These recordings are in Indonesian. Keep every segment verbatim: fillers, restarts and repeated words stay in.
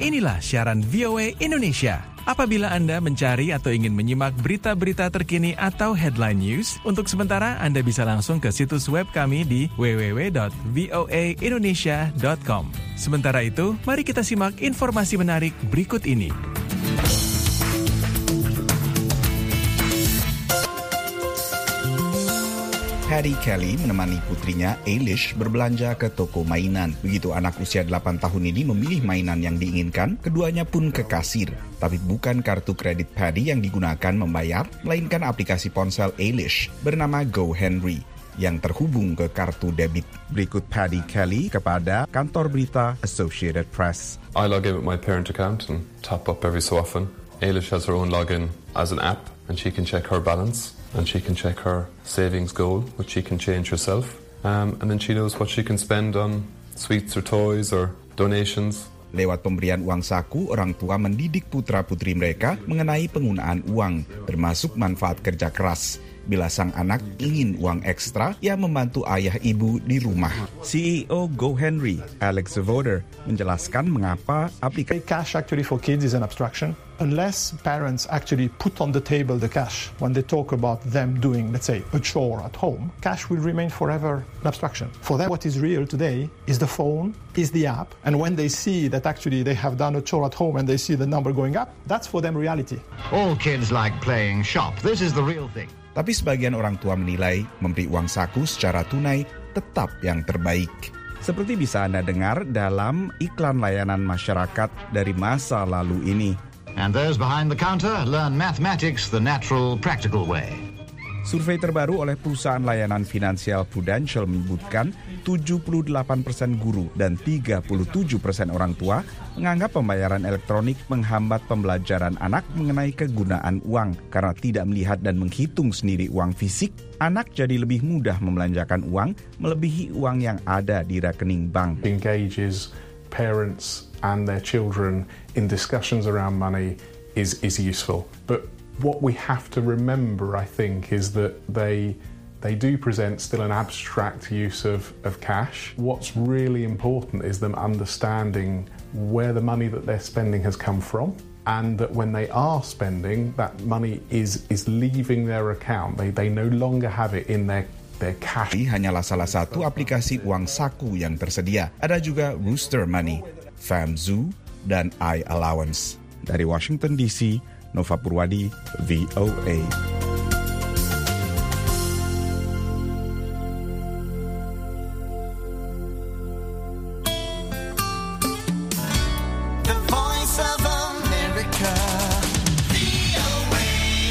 Inilah siaran V O A Indonesia. Apabila Anda mencari atau ingin menyimak berita-berita terkini atau headline news, untuk sementara Anda bisa langsung ke situs web kami di w w w dot voa indonesia dot com. Sementara itu, mari kita simak informasi menarik berikut ini. Paddy Kelly menemani putrinya Eilish berbelanja ke toko mainan. Begitu anak usia delapan tahun ini memilih mainan yang diinginkan, keduanya pun ke kasir. Tapi bukan kartu kredit Paddy yang digunakan membayar, melainkan aplikasi ponsel Eilish bernama GoHenry yang terhubung ke kartu debit. Berikut Paddy Kelly kepada kantor berita Associated Press. I log in with my parent account and top up every so often. Eilish has her own login as an app and she can check her balance. And she can check her savings goal, which she can change herself. Um, and then she knows what she can spend on sweets or toys or donations. Lewat pemberian uang saku, orang tua mendidik putra-putri mereka mengenai penggunaan uang, termasuk manfaat kerja keras. Bila sang anak ingin uang ekstra, ia membantu ayah ibu di rumah. C E O GoHenry, Alex Zavoder, menjelaskan mengapa aplikasi cash actually for kids is an abstraction. Unless parents actually put on the table the cash when they talk about them doing, let's say, a chore at home, cash will remain forever an abstraction. For them, what is real today is the phone, is the app, and when they see that actually they have done a chore at home and they see the number going up, that's for them reality. All kids like playing shop. This is the real thing. Tapi sebagian orang tua menilai memberi uang saku secara tunai tetap yang terbaik. Seperti bisa Anda dengar dalam iklan layanan masyarakat dari masa lalu ini. And those behind the counter learn mathematics the natural, practical way. Survei terbaru oleh perusahaan layanan finansial Prudential menyebutkan tujuh puluh delapan persen guru dan tiga puluh tujuh persen orang tua menganggap pembayaran elektronik menghambat pembelajaran anak mengenai kegunaan uang. Karena tidak melihat dan menghitung sendiri uang fisik, anak jadi lebih mudah membelanjakan uang melebihi uang yang ada di rekening bank. Engages parents and their children in discussions around money is, is useful. But what we have to remember, I think, is that they they do present still an abstract use of, of cash. What's really important is them understanding where the money that they're spending has come from, and that when they are spending, that money is is leaving their account. They they no longer have it in their their cash. Hanyalah salah satu aplikasi uang saku yang tersedia. Ada juga Rooster Money, FamZoo, dan iAllowance. Dari Washington D C, Nova Purwadi, V O A. The Voice of America, V O A.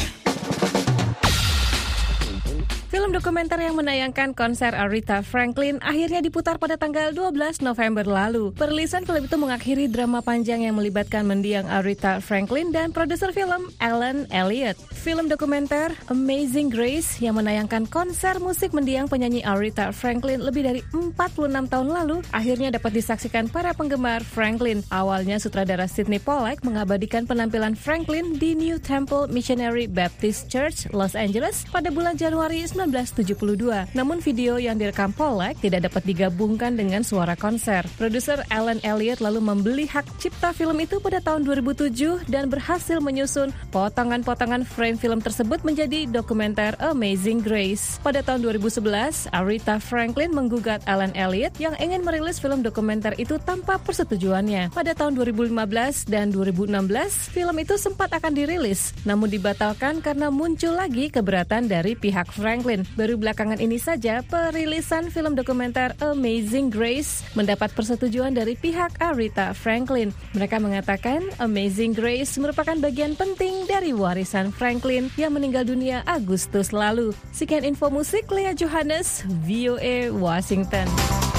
Film dokumenter yang menayangkan konser Aretha Franklin akhirnya diputar pada tanggal dua belas November lalu. Perilisan film itu mengakhiri drama panjang yang melibatkan mendiang Aretha Franklin dan produser film Alan Elliott. Film dokumenter Amazing Grace yang menayangkan konser musik mendiang penyanyi Aretha Franklin lebih dari empat puluh enam tahun lalu akhirnya dapat disaksikan para penggemar Franklin. Awalnya sutradara Sidney Pollack mengabadikan penampilan Franklin di New Temple Missionary Baptist Church, Los Angeles pada bulan Januari sembilan belas tujuh puluh dua. Namun video yang direkam Pollack tidak dapat digabungkan dengan suara konser. Produser Alan Elliott lalu membeli hak cipta film itu pada tahun dua ribu tujuh dan berhasil menyusun potongan-potongan frame film tersebut menjadi dokumenter Amazing Grace. Pada tahun dua ribu sebelas, Aretha Franklin menggugat Alan Elliott yang ingin merilis film dokumenter itu tanpa persetujuannya. Pada tahun dua ribu lima belas dan dua ribu enam belas, film itu sempat akan dirilis, namun dibatalkan karena muncul lagi keberatan dari pihak Franklin. Baru belakangan ini saja perilisan film dokumenter Amazing Grace mendapat persetujuan dari pihak Aretha Franklin. Mereka mengatakan Amazing Grace merupakan bagian penting dari warisan Franklin yang meninggal dunia Agustus lalu. Sekian info musik, Lea Johannes, V O A Washington.